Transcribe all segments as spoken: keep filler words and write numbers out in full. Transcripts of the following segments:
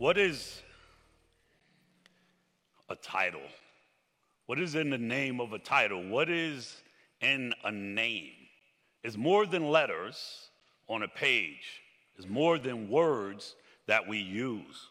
What is a title? What is in the name of a title? What is in a name? It's more than letters on a page. It's more than words that we use.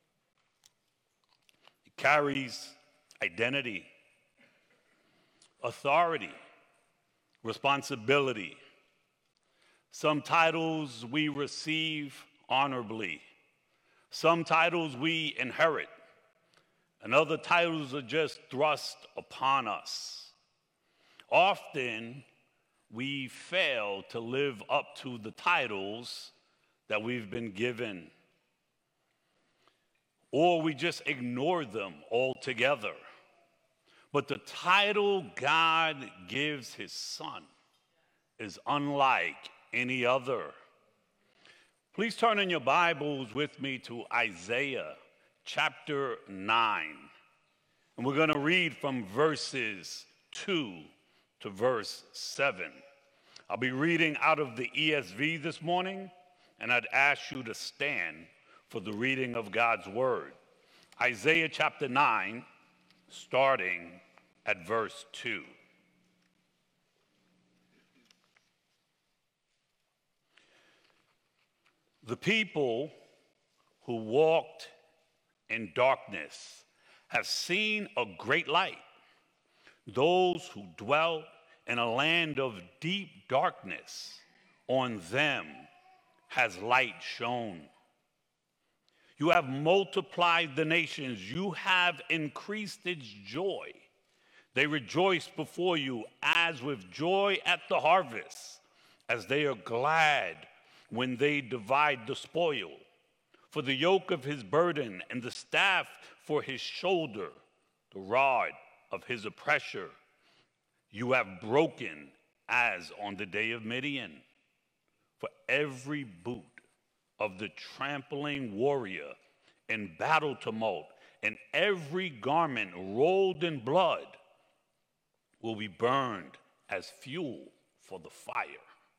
It carries identity, authority, responsibility. Some titles we receive honorably. Some titles we inherit. And other titles are just thrust upon us. Often, we fail to live up to the titles that we've been given. Or we just ignore them altogether. But the title God gives his son is unlike any other. Please turn in your Bibles with me to Isaiah chapter nine. And we're going to read from verses two to verse seven. I'll be reading out of the E S V this morning, and I'd ask you to stand for the reading of God's word. Isaiah chapter nine, starting at verse two. The people who walked in darkness have seen a great light. Those who dwelt in a land of deep darkness, on them has light shone. You have multiplied the nations. You have increased its joy. They rejoice before you as with joy at the harvest, as they are glad when they divide the spoil. For the yoke of his burden and the staff for his shoulder, the rod of his oppressor, you have broken as on the day of Midian. For every boot of the trampling warrior in battle tumult and every garment rolled in blood will be burned as fuel for the fire.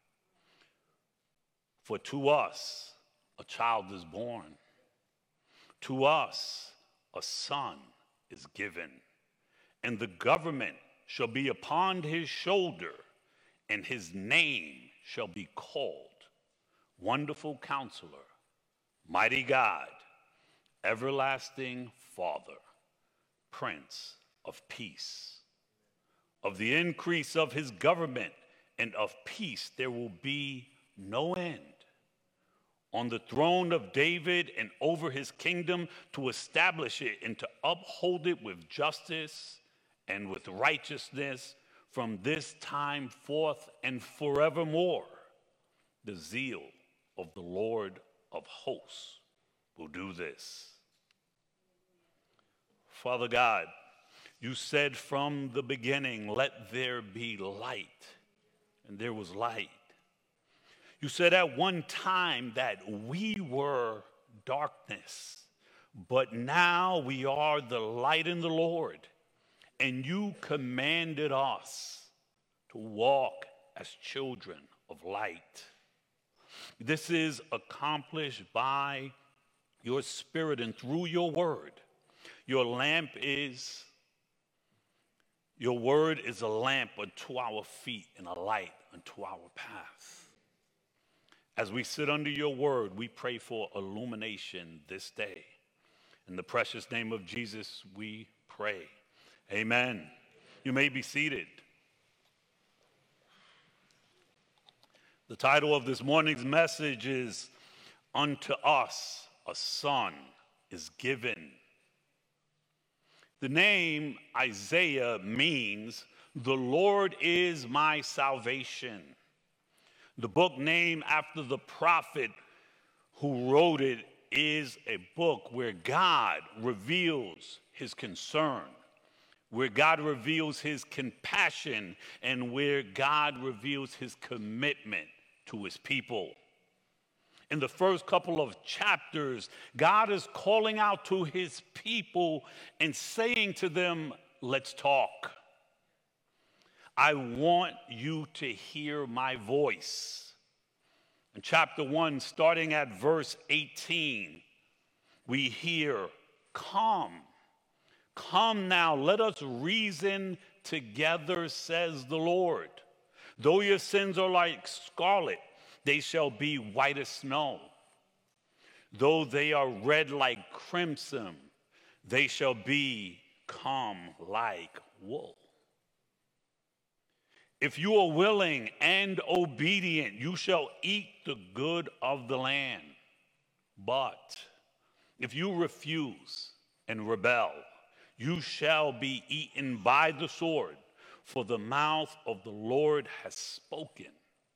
For to us a child is born, to us a son is given, and the government shall be upon his shoulder, and his name shall be called Wonderful Counselor, Mighty God, Everlasting Father, Prince of Peace. Of the increase of his government and of peace there will be no end. On the throne of David and over his kingdom, to establish it and to uphold it with justice and with righteousness from this time forth and forevermore. The zeal of the Lord of hosts will do this. Father God, you said from the beginning, let there be light, and there was light. You said at one time that we were darkness, but now we are the light in the Lord, and you commanded us to walk as children of light. This is accomplished by your Spirit and through your word. Your lamp is, your word is a lamp unto our feet and a light unto our path. As we sit under your word, we pray for illumination this day. In the precious name of Jesus, we pray. Amen. You may be seated. The title of this morning's message is, Unto Us a Son is Given. The name Isaiah means, the Lord is my salvation. The book named after the prophet who wrote it is a book where God reveals his concern, where God reveals his compassion, and where God reveals his commitment to his people. In the first couple of chapters, God is calling out to his people and saying to them, let's talk. I want you to hear my voice. In chapter one, starting at verse eighteen, we hear, "Come, come now, let us reason together, says the Lord. Though your sins are like scarlet, they shall be white as snow. Though they are red like crimson, they shall become like wool. If you are willing and obedient, you shall eat the good of the land. But if you refuse and rebel, you shall be eaten by the sword, for the mouth of the Lord has spoken."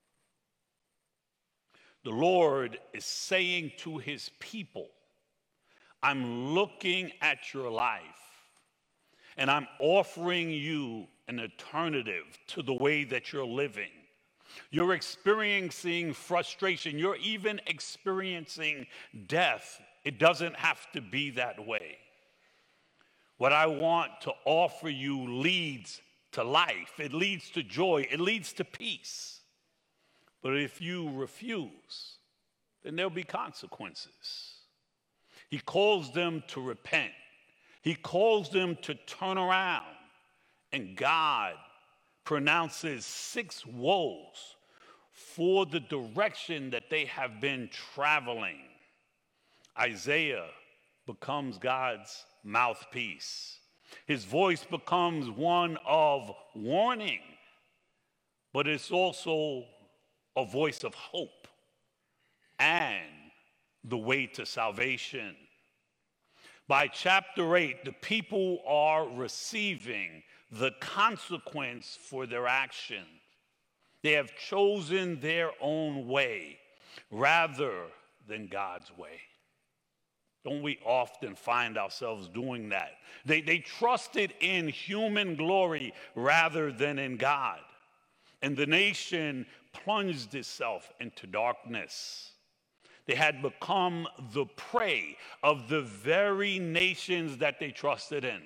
The Lord is saying to his people, I'm looking at your life, and I'm offering you an alternative to the way that you're living. You're experiencing frustration. You're even experiencing death. It doesn't have to be that way. What I want to offer you leads to life. It leads to joy. It leads to peace. But if you refuse, then there'll be consequences. He calls them to repent. He calls them to turn around. And God pronounces six woes for the direction that they have been traveling. Isaiah becomes God's mouthpiece. His voice becomes one of warning, but it's also a voice of hope and the way to salvation. By chapter eight, the people are receiving the consequence for their actions. They have chosen their own way rather than God's way. Don't we often find ourselves doing that? They, they trusted in human glory rather than in God. And the nation plunged itself into darkness. They had become the prey of the very nations that they trusted in.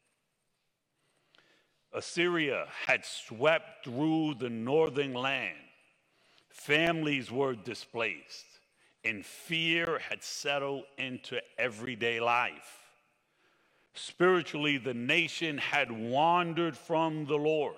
Assyria had swept through the northern land. Families were displaced, and fear had settled into everyday life. Spiritually, the nation had wandered from the Lord.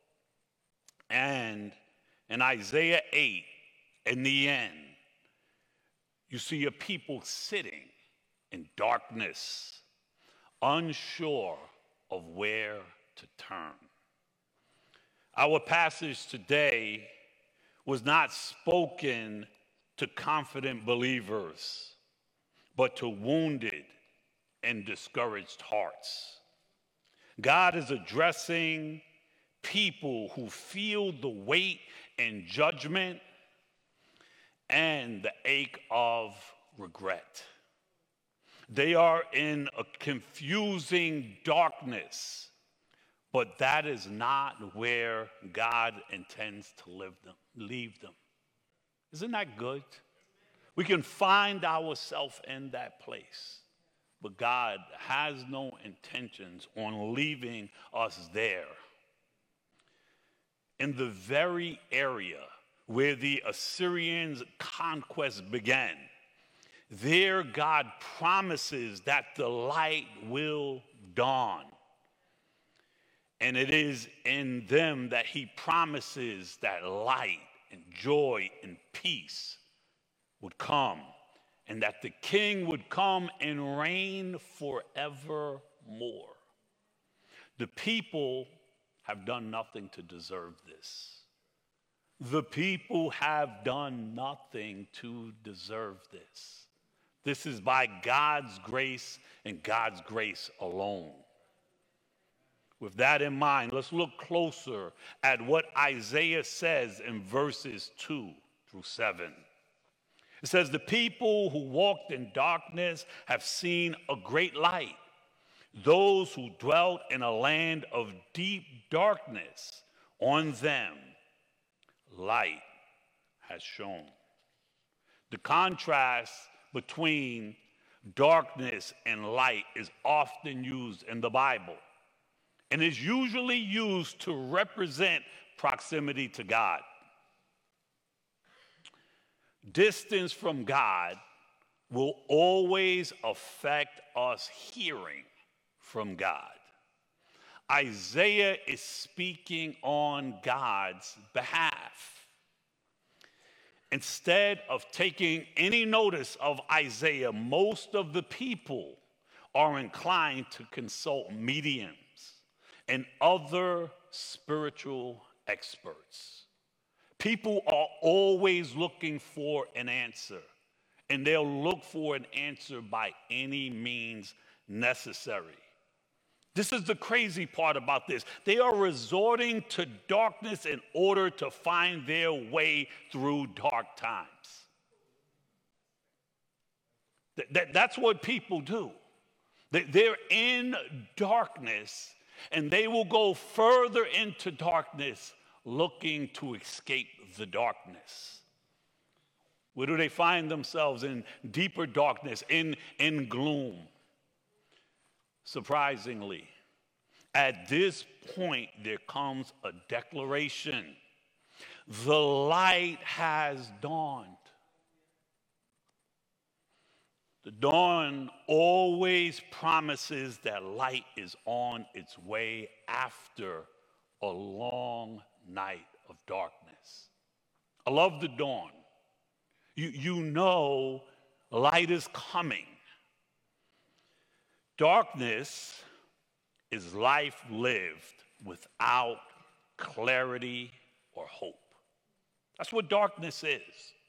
And in Isaiah eight, in the end, you see a people sitting in darkness, unsure of where to turn. Our passage today was not spoken to confident believers, but to wounded and discouraged hearts. God is addressing people who feel the weight and judgment and the ache of regret. They are in a confusing darkness, but that is not where God intends to live them, leave them. Isn't that good? We can find ourselves in that place, but God has no intentions on leaving us there. In the very area where the Assyrians' conquest began, there God promises that the light will dawn. And it is in them that he promises that light and joy and peace would come, and that the king would come and reign forevermore. The people have done nothing to deserve this. The people have done nothing to deserve this. This is by God's grace and God's grace alone. With that in mind, let's look closer at what Isaiah says in verses two through seven. It says, "The people who walked in darkness have seen a great light. Those who dwelt in a land of deep darkness, on them light has shone." The contrast between darkness and light is often used in the Bible, and is usually used to represent proximity to God. Distance from God will always affect us hearing from God. Isaiah is speaking on God's behalf. Instead of taking any notice of Isaiah, most of the people are inclined to consult mediums and other spiritual experts. People are always looking for an answer, and they'll look for an answer by any means necessary. This is the crazy part about this. They are resorting to darkness in order to find their way through dark times. That, that, that's what people do. They, they're in darkness, and they will go further into darkness looking to escape the darkness. Where do they find themselves? In deeper darkness, in, in gloom. Surprisingly, at this point, there comes a declaration. The light has dawned. The dawn always promises that light is on its way after a long night of darkness. I love the dawn. You, you know light is coming. Darkness is life lived without clarity or hope. That's what darkness is.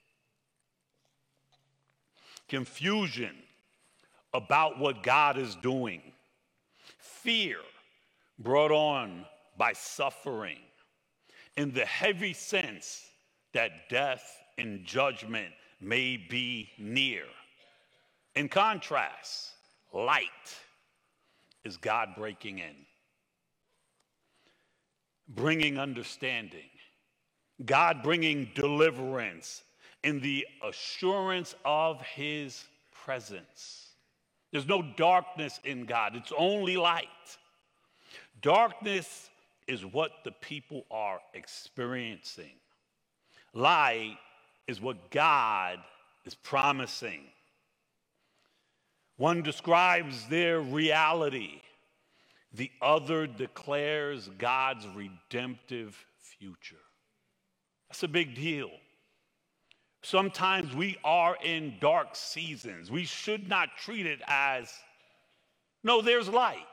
Confusion about what God is doing. Fear brought on by suffering. And the heavy sense that death and judgment may be near. In contrast, light is God breaking in, bringing understanding, God bringing deliverance in the assurance of his presence. There's no darkness in God. It's only light. Darkness is what the people are experiencing. Light is what God is promising. One describes their reality. The other declares God's redemptive future. That's a big deal. Sometimes we are in dark seasons. We should not treat it as, no, there's light.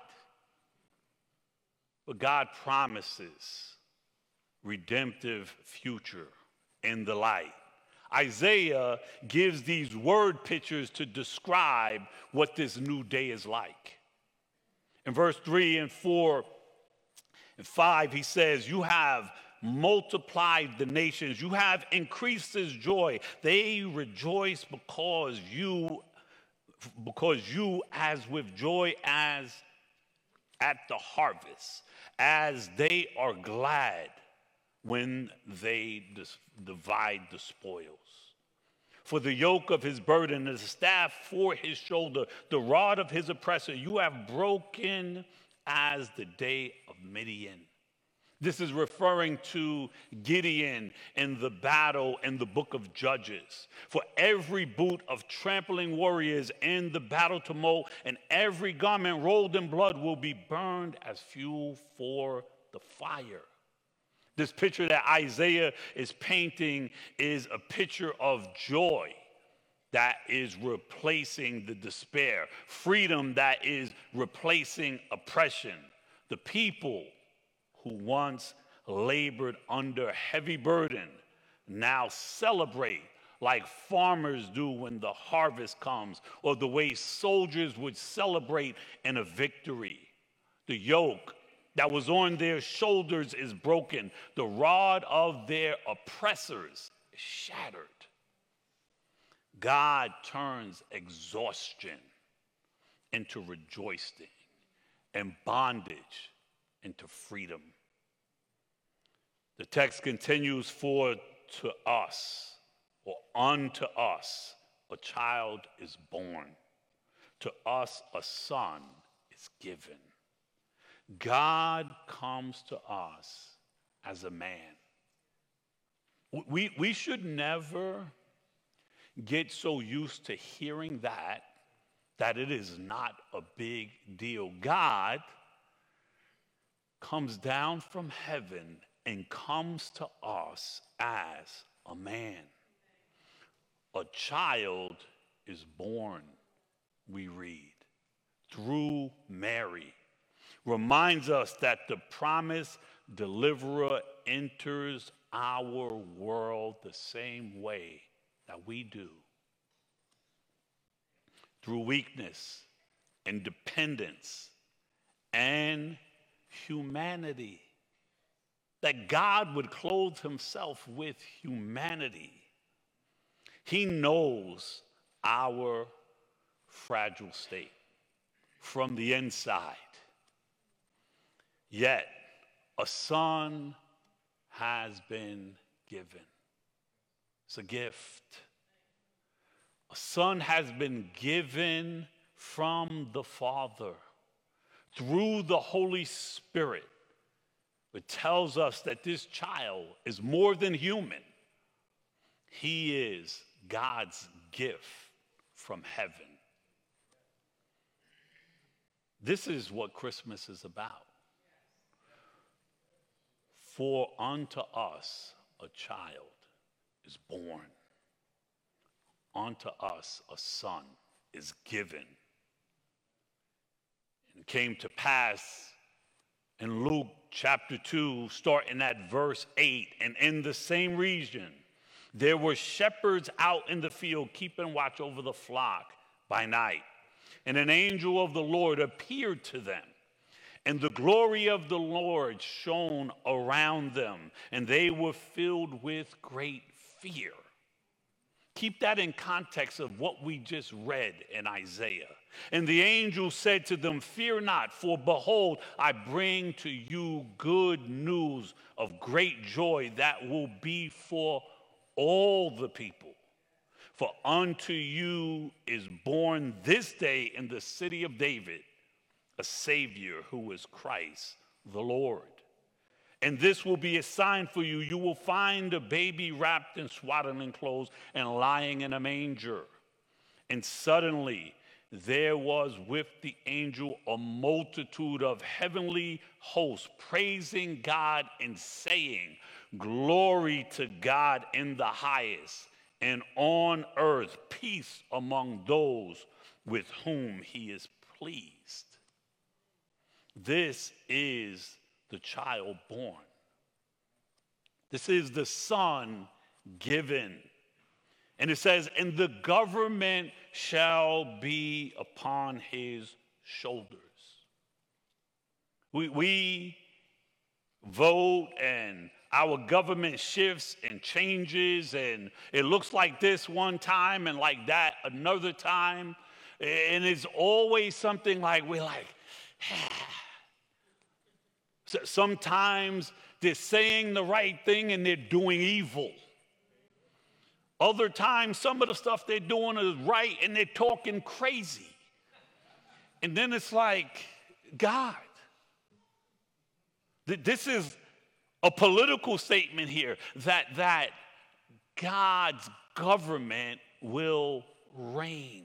But God promises redemptive future in the light. Isaiah gives these word pictures to describe what this new day is like. In verse three and four and five, he says, you have multiplied the nations. You have increased his joy. They rejoice because you, because you as with joy as at the harvest, as they are glad when they dis- divide the spoils. For the yoke of his burden, the staff for his shoulder, the rod of his oppressor, you have broken as the day of Midian. This is referring to Gideon in the battle in the book of Judges. For every boot of trampling warriors in the battle tumult and every garment rolled in blood will be burned as fuel for the fire. This picture that Isaiah is painting is a picture of joy that is replacing the despair, freedom that is replacing oppression. The people who once labored under heavy burden now celebrate like farmers do when the harvest comes, or the way soldiers would celebrate in a victory. The yoke that was on their shoulders is broken. The rod of their oppressors is shattered. God turns exhaustion into rejoicing and bondage into freedom. The text continues, for to us, or unto us, a child is born. To us, a son is given. God comes to us as a man. We, we should never get so used to hearing that that it is not a big deal. God comes down from heaven and comes to us as a man. A child is born, we read, through Mary. Reminds us that the promised deliverer enters our world the same way that we do. Through weakness and dependence and humanity. That God would clothe himself with humanity. He knows our fragile state from the inside. Yet, a son has been given. It's a gift. A son has been given from the Father through the Holy Spirit. It tells us that this child is more than human. He is God's gift from heaven. This is what Christmas is about. For unto us a child is born. Unto us a son is given. And it came to pass in Luke chapter two, starting at verse eight, and in the same region, there were shepherds out in the field keeping watch over the flock by night. And an angel of the Lord appeared to them. And the glory of the Lord shone around them, and they were filled with great fear. Keep that in context of what we just read in Isaiah. And the angel said to them, "Fear not, for behold, I bring to you good news of great joy that will be for all the people. For unto you is born this day in the city of David a Savior who is Christ the Lord. And this will be a sign for you. You will find a baby wrapped in swaddling clothes and lying in a manger." And suddenly there was with the angel a multitude of heavenly hosts praising God and saying, "Glory to God in the highest, and on earth peace among those with whom he is pleased." This is the child born. This is the son given. And it says, "And the government shall be upon his shoulders." We, we vote and our government shifts and changes, and it looks like this one time and like that another time. And it's always something like we're like, so sometimes they're saying the right thing and they're doing evil. Other times, some of the stuff they're doing is right and they're talking crazy. And then it's like, God, this is a political statement here that, that God's government will reign.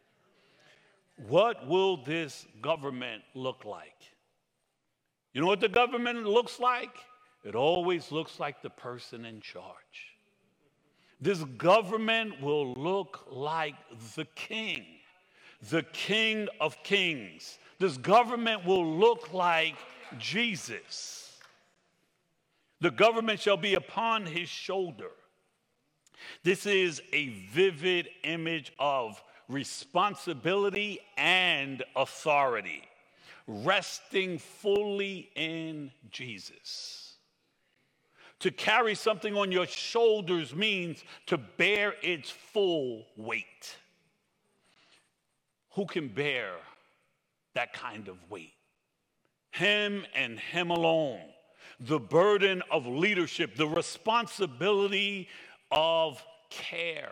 What will this government look like? You know what the government looks like? It always looks like the person in charge. This government will look like the king, the King of Kings. This government will look like Jesus. The government shall be upon his shoulder. This is a vivid image of responsibility and authority, resting fully in Jesus. To carry something on your shoulders means to bear its full weight. Who can bear that kind of weight? Him and him alone. The burden of leadership, the responsibility of care,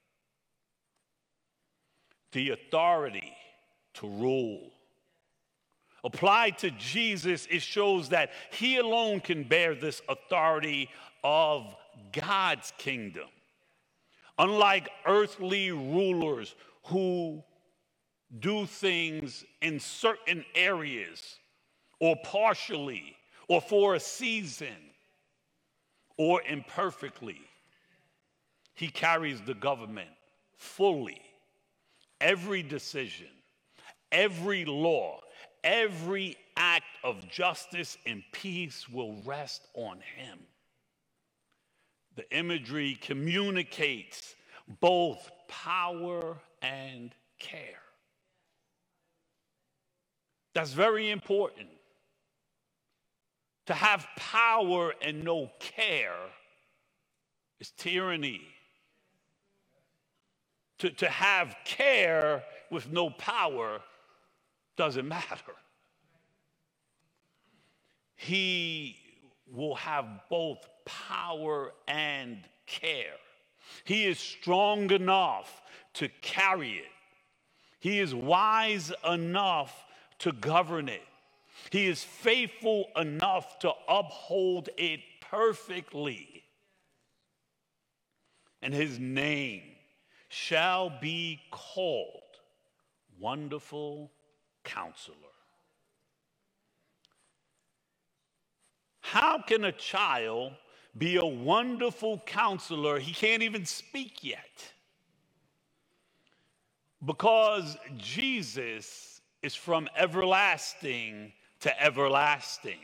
the authority to rule. Applied to Jesus, it shows that he alone can bear this authority of God's kingdom. Unlike earthly rulers who do things in certain areas or partially or for a season or imperfectly, he carries the government fully. Every decision, every law, every act of justice and peace will rest on him. The imagery communicates both power and care. That's very important. To have power and no care is tyranny. To, to have care with no power doesn't matter. He will have both power and care. He is strong enough to carry it. He is wise enough to govern it. He is faithful enough to uphold it perfectly. And his name shall be called Wonderful Counselor. How can a child be a wonderful counselor? He can't even speak yet. Because Jesus is from everlasting to everlasting.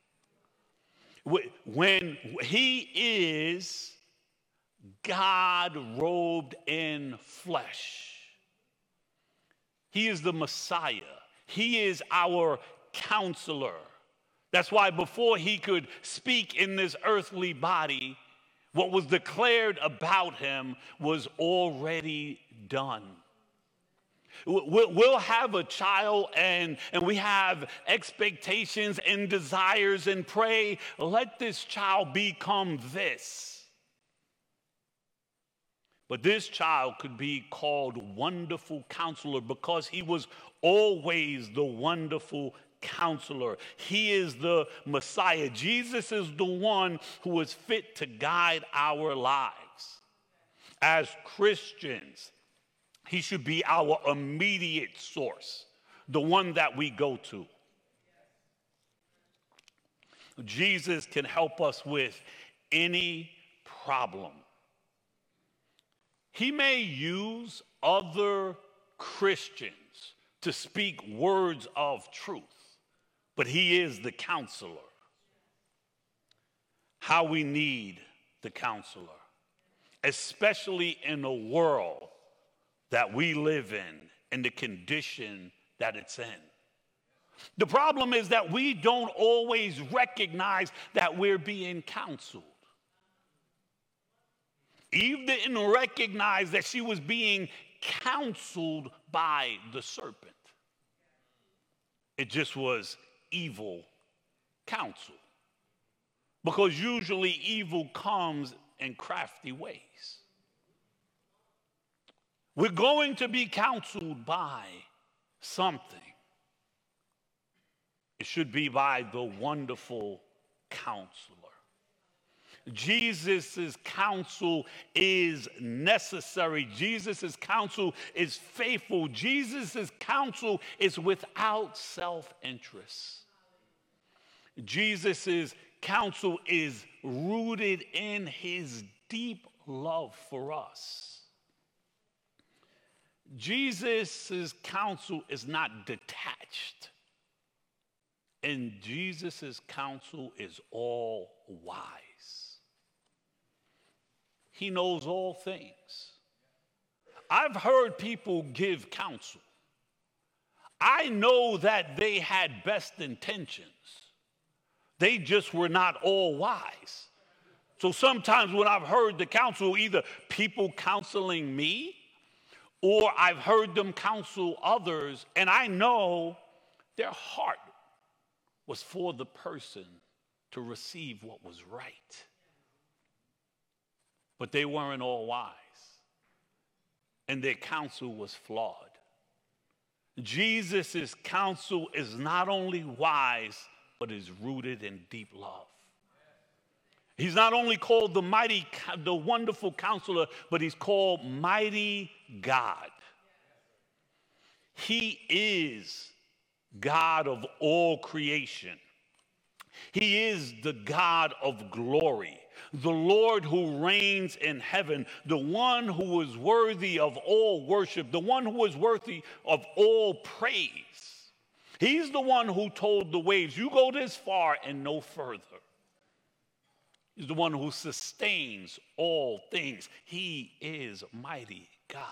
When he is God robed in flesh, he is the Messiah. He is our counselor. That's why before he could speak in this earthly body, what was declared about him was already done. We'll have a child and, and we have expectations and desires and pray, let this child become this. But this child could be called Wonderful Counselor because he was always the Wonderful Counselor. He is the Messiah. Jesus is the one who is fit to guide our lives. As Christians, he should be our immediate source, the one that we go to. Jesus can help us with any problem. He may use other Christians to speak words of truth, but he is the counselor. How we need the counselor, especially in a world that we live in and the condition that it's in. The problem is that we don't always recognize that we're being counseled. Eve didn't recognize that she was being counseled by the serpent. It just was evil counsel. Because usually evil comes in crafty ways. We're going to be counseled by something. It should be by the Wonderful Counselor. Jesus' counsel is necessary. Jesus' counsel is faithful. Jesus' counsel is without self-interest. Jesus' counsel is rooted in his deep love for us. Jesus' counsel is not detached. And Jesus' counsel is all wise. He knows all things. I've heard people give counsel. I know that they had best intentions. They just were not all wise. So sometimes when I've heard the counsel, either people counseling me or I've heard them counsel others, and I know their heart was for the person to receive what was right. But they weren't all wise, and their counsel was flawed. Jesus' counsel is not only wise, but is rooted in deep love. He's not only called the mighty, the wonderful counselor, but he's called mighty God. He is God of all creation. He is the God of glory, the Lord who reigns in heaven, the one who is worthy of all worship, the one who is worthy of all praise. He's the one who told the waves, you go this far and no further. He's the one who sustains all things. He is mighty God.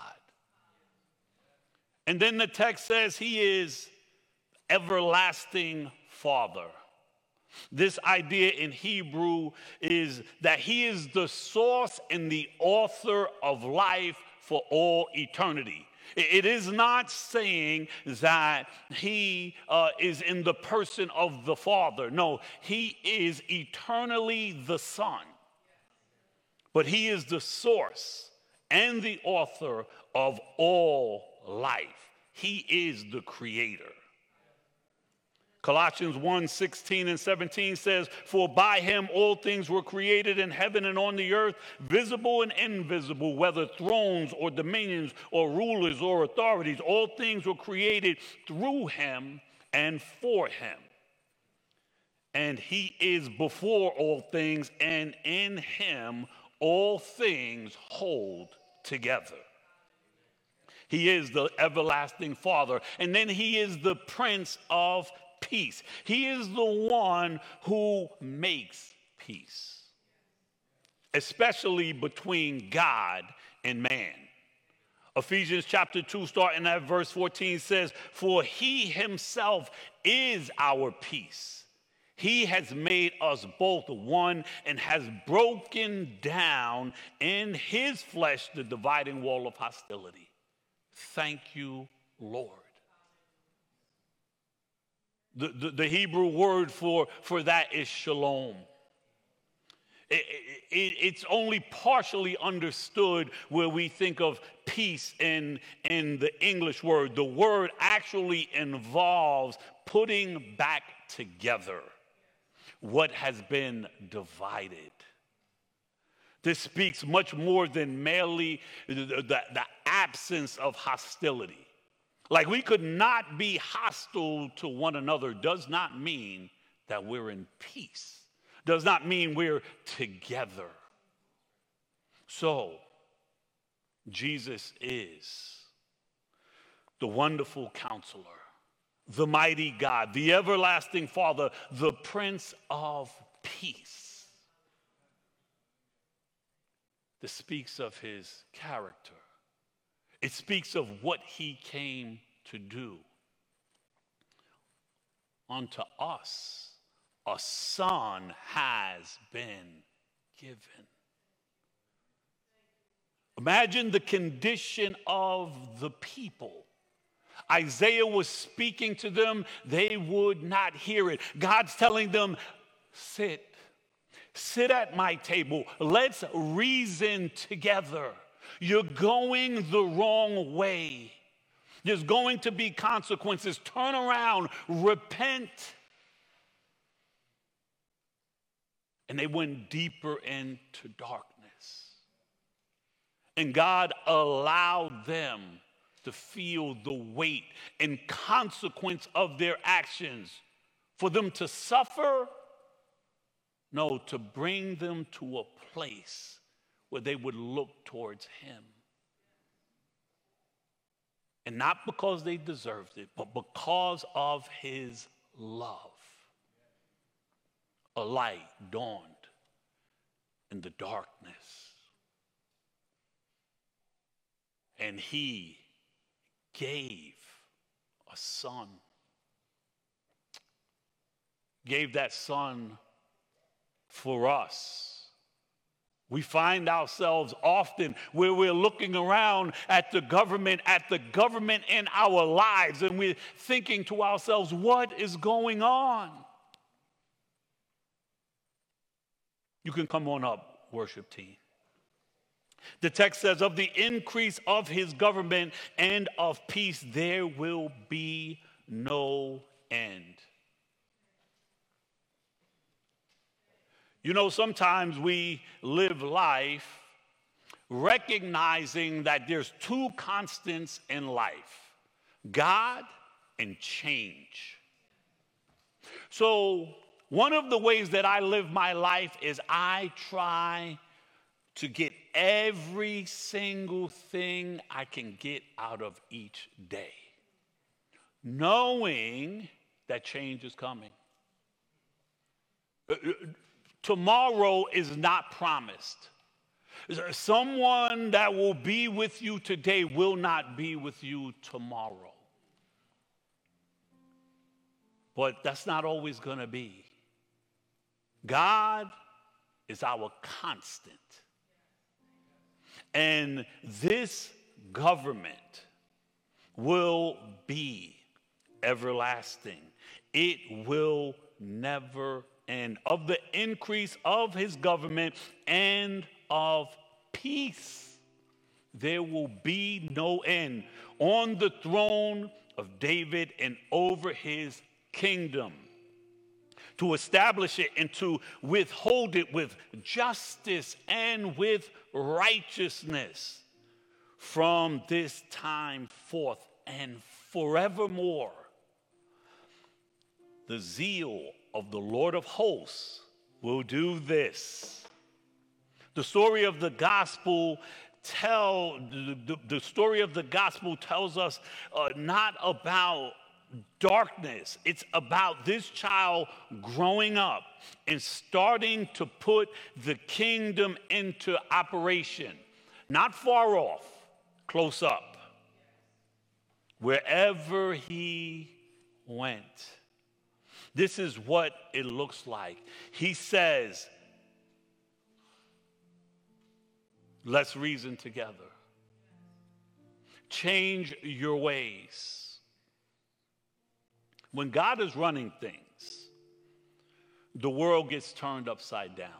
And then the text says he is everlasting Father. This idea in Hebrew is that he is the source and the author of life for all eternity. It is not saying that he uh, is in the person of the Father. No, he is eternally the Son. But he is the source and the author of all life. He is the creator. Colossians one, sixteen and seventeen says, for by him all things were created in heaven and on the earth, visible and invisible, whether thrones or dominions or rulers or authorities. All things were created through him and for him. And he is before all things, and in him all things hold together. He is the everlasting Father. And then he is the Prince of Peace. He is the one who makes peace, especially between God and man. Ephesians chapter two, starting at verse fourteen, says, for he himself is our peace. He has made us both one and has broken down in his flesh the dividing wall of hostility. Thank you, Lord. The, the, the Hebrew word for, for that is shalom. It, it, it's only partially understood where we think of peace in, in the English word. The word actually involves putting back together what has been divided. This speaks much more than merely the, the, the absence of hostility. Like we could not be hostile to one another does not mean that we're in peace. Does not mean we're together. So, Jesus is the wonderful counselor, the mighty God, the everlasting Father, the Prince of Peace. This speaks of his character. It speaks of what he came to do. Unto us, a son has been given. Imagine the condition of the people. Isaiah was speaking to them. They would not hear it. God's telling them, sit. Sit at my table. Let's reason together. You're going the wrong way. There's going to be consequences. Turn around, repent. And they went deeper into darkness. And God allowed them to feel the weight and consequence of their actions. For them to suffer? No, to bring them to a place where they would look towards him. And not because they deserved it, but because of his love. A light dawned in the darkness. And he gave a son. Gave that son for us. We find ourselves often where we're looking around at the government, at the government in our lives, and we're thinking to ourselves, what is going on? You can come on up, worship team. The text says, of the increase of his government and of peace, there will be no end. You know, sometimes we live life recognizing that there's two constants in life: God and change. So one of the ways that I live my life is I try to get every single thing I can get out of each day, knowing that change is coming. Tomorrow is not promised. Someone that will be with you today will not be with you tomorrow. But that's not always going to be. God is our constant. And this government will be everlasting. It will never end. Of the increase of his government and of peace, there will be no end on the throne of David and over his kingdom, to establish it and to withhold it with justice and with righteousness from this time forth and forevermore. The zeal of the Lord of hosts will do this. The story of the gospel tell the, the, the story of the gospel tells us uh, not about darkness. It's about this child growing up and starting to put the kingdom into operation. Not far off, close up. Wherever he went. This is what it looks like. He says, let's reason together. Change your ways. When God is running things, the world gets turned upside down.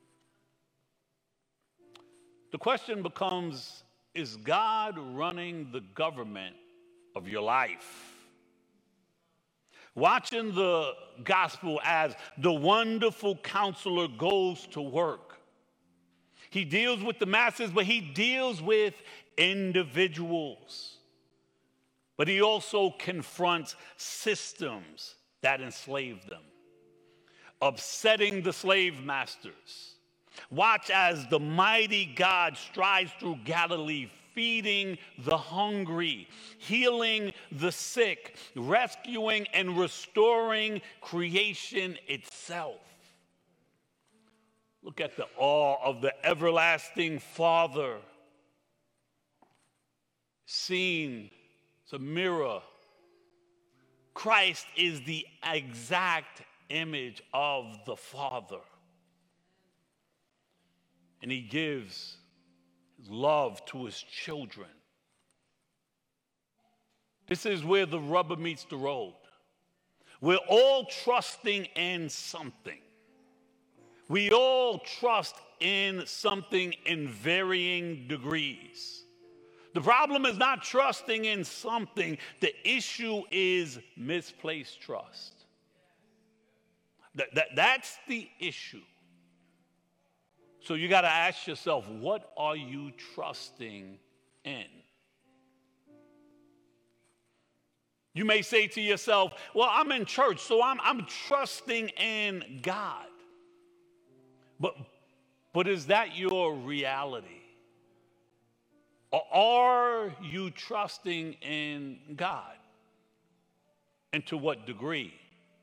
The question becomes, is God running the government of your life? Watching the gospel as the wonderful counselor goes to work. He deals with the masses, but he deals with individuals. But he also confronts systems that enslave them, upsetting the slave masters. Watch as the mighty God strides through Galilee, feeding the hungry, healing the sick, rescuing and restoring creation itself. Look at the awe of the everlasting Father, seen. It's a mirror. Christ is the exact image of the Father. And he gives his love to his children. This is where the rubber meets the road. We're all trusting in something. We all trust in something in varying degrees. The problem is not trusting in something. The issue is misplaced trust. That, that, that's the issue. So you got to ask yourself, what are you trusting in? You may say to yourself, well, I'm in church, so I'm, I'm trusting in God. But, but is that your reality? Or are you trusting in God? And to what degree?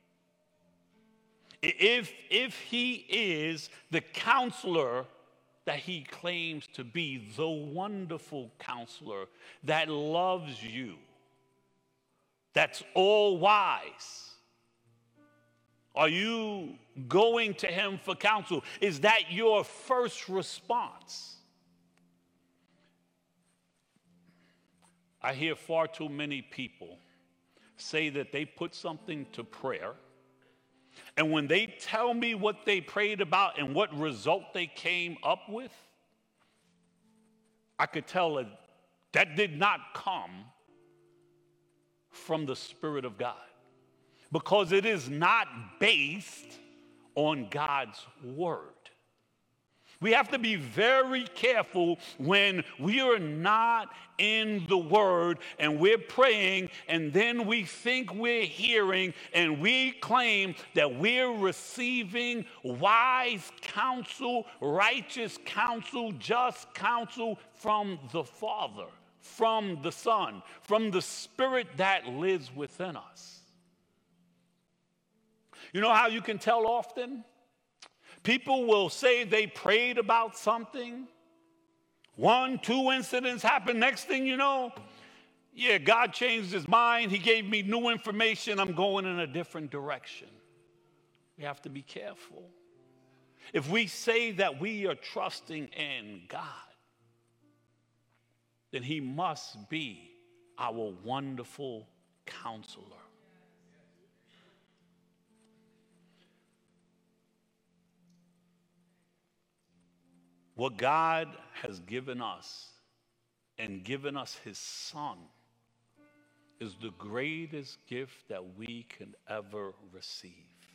If, if he is the counselor that he claims to be, the wonderful counselor that loves you, that's all wise, are you going to him for counsel? Is that your first response? I hear far too many people say that they put something to prayer, and when they tell me what they prayed about and what result they came up with, I could tell that that did not come from the Spirit of God, because it is not based on God's word. We have to be very careful when we are not in the word and we're praying and then we think we're hearing and we claim that we're receiving wise counsel, righteous counsel, just counsel from the Father, from the Son, from the Spirit that lives within us. You know how you can tell often? People will say they prayed about something. One, two incidents happen. Next thing you know, yeah, God changed his mind. He gave me new information. I'm going in a different direction. We have to be careful. If we say that we are trusting in God, then he must be our wonderful counselor. What God has given us and given us his Son is the greatest gift that we can ever receive.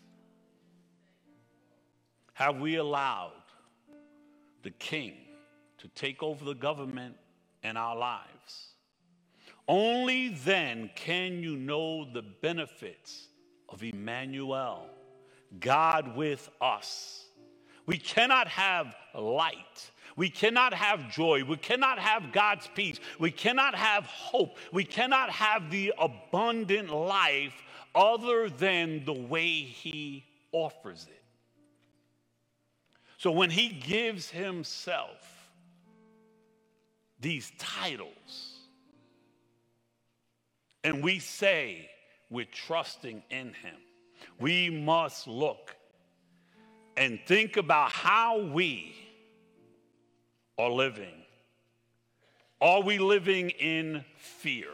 Have we allowed the king to take over the government in our lives? Only then can you know the benefits of Emmanuel, God with us. We cannot have light. We cannot have joy. We cannot have God's peace. We cannot have hope. We cannot have the abundant life other than the way he offers it. So when he gives himself these titles and we say we're trusting in him, we must look and think about how we are living. Are we living in fear?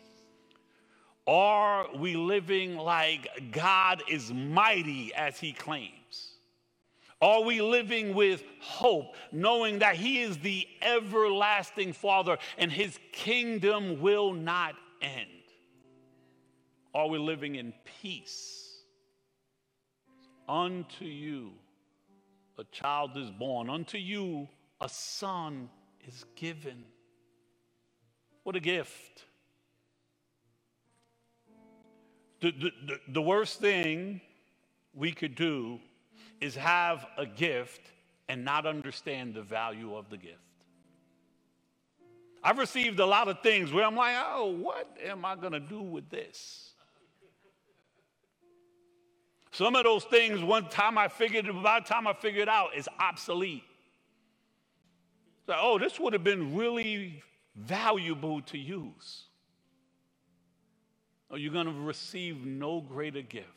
Are we living like God is mighty as he claims? Are we living with hope, knowing that he is the everlasting Father and his kingdom will not end? Are we living in peace? Unto you a child is born. Unto you a son is given. What a gift. The, the, the, the worst thing we could do is have a gift and not understand the value of the gift. I've received a lot of things where I'm like, oh, what am I going to do with this? Some of those things, one time I figured, by the time I figured out, is obsolete. So, oh, this would have been really valuable to use. Oh, you're going to receive no greater gift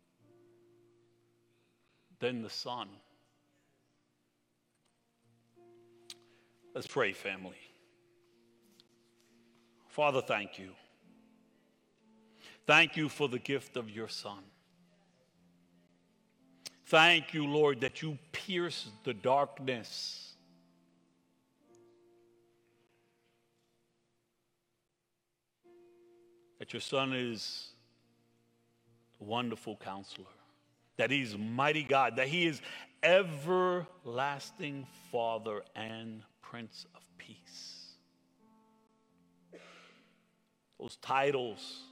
than the Son. Let's pray, family. Father, thank you. Thank you for the gift of your Son. Thank you, Lord, that you pierced the darkness. That your Son is a wonderful counselor. That he's mighty God. That he is everlasting Father and Prince of Peace. Those titles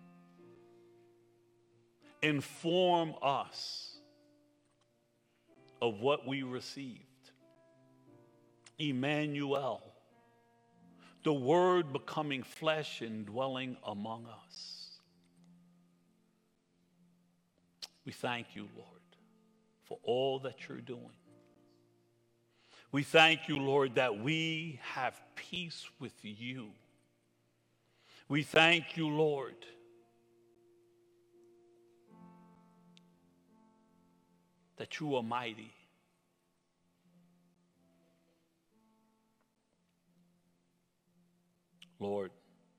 inform us of what we received. Emmanuel, the Word becoming flesh and dwelling among us. We thank you, Lord, for all that you're doing. We thank you, Lord, that we have peace with you. We thank you, Lord, that you are mighty. Lord,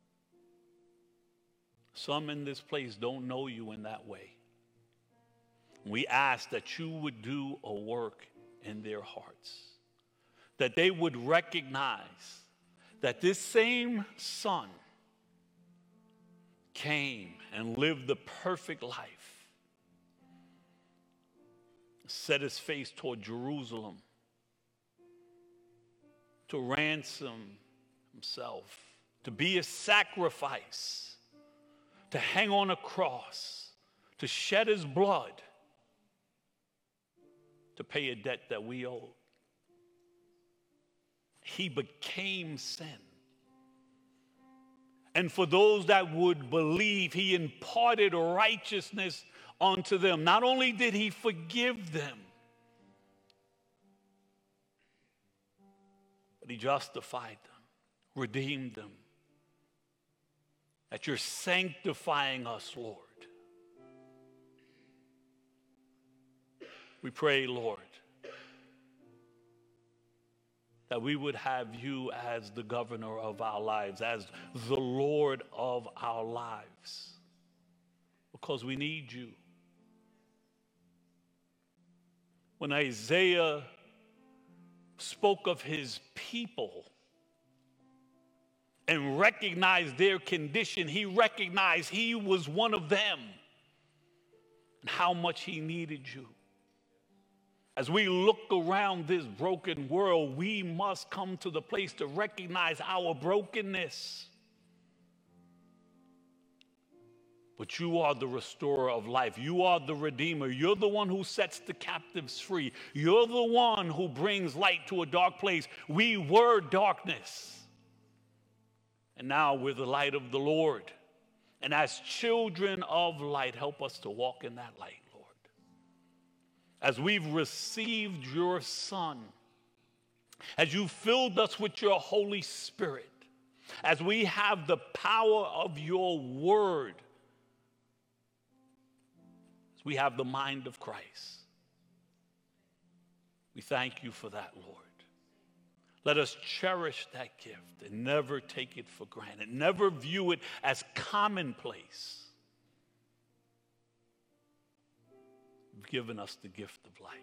some in this place don't know you in that way. We ask that you would do a work in their hearts, that they would recognize that this same Son came and lived the perfect life, set his face toward Jerusalem to ransom himself, to be a sacrifice, to hang on a cross, to shed his blood, to pay a debt that we owed. He became sin. And for those that would believe, he imparted righteousness unto them. Not only did he forgive them, but he justified them, redeemed them. That you're sanctifying us, Lord. We pray, Lord, that we would have you as the governor of our lives, as the Lord of our lives, because we need you. When Isaiah spoke of his people and recognized their condition, he recognized he was one of them and how much he needed you. As we look around this broken world, we must come to the place to recognize our brokenness. But you are the restorer of life. You are the redeemer. You're the one who sets the captives free. You're the one who brings light to a dark place. We were darkness, and now we're the light of the Lord. And as children of light, help us to walk in that light. As we've received your Son, as you filled us with your Holy Spirit, as we have the power of your word, as we have the mind of Christ, we thank you for that, Lord. Let us cherish that gift and never take it for granted. Never view it as commonplace. You've given us the gift of life.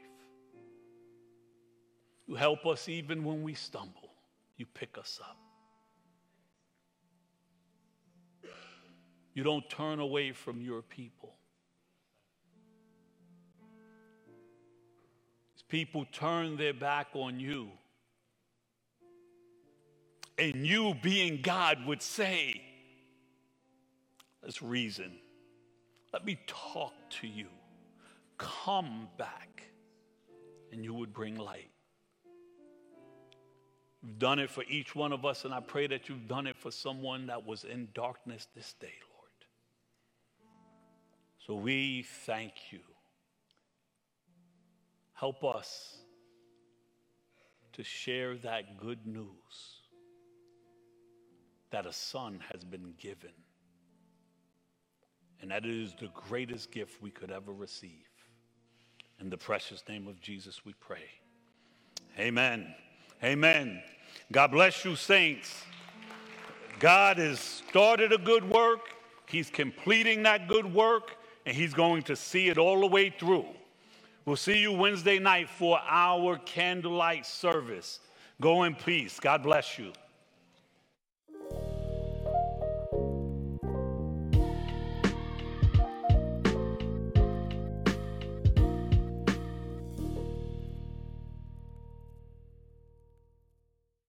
You help us even when we stumble. You pick us up. You don't turn away from your people. As people turn their back on you, and you, being God, would say, let's reason. Let me talk to you. Come back, and you would bring light. You've done it for each one of us, and I pray that you've done it for someone that was in darkness this day, Lord. So we thank you. Help us to share that good news that a son has been given, and that it is the greatest gift we could ever receive. In the precious name of Jesus we pray. Amen. Amen. God bless you, saints. God has started a good work. He's completing that good work, and he's going to see it all the way through. We'll see you Wednesday night for our candlelight service. Go in peace. God bless you.